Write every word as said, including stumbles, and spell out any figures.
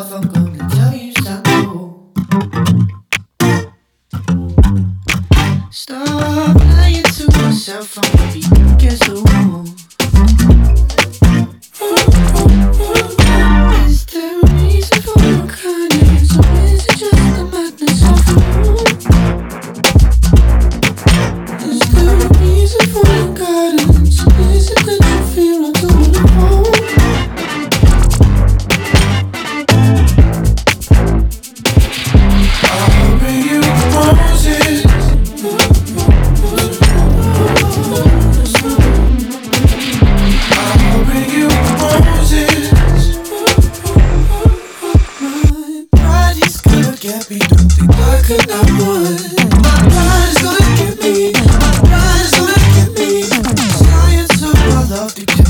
yourself, I'm gonna tell you something. Stop lying to yourself, I'm gonna be guess who. Is there a reason for your kindness, or is it just the madness of you? Is there a reason for your guidance, or is it that you feel I don't know? I'll bring you roses. I'll bring you roses. My pride is gonna get me. Don't think I could not one. My pride is gonna get me. My pride is gonna get me. Science of my love to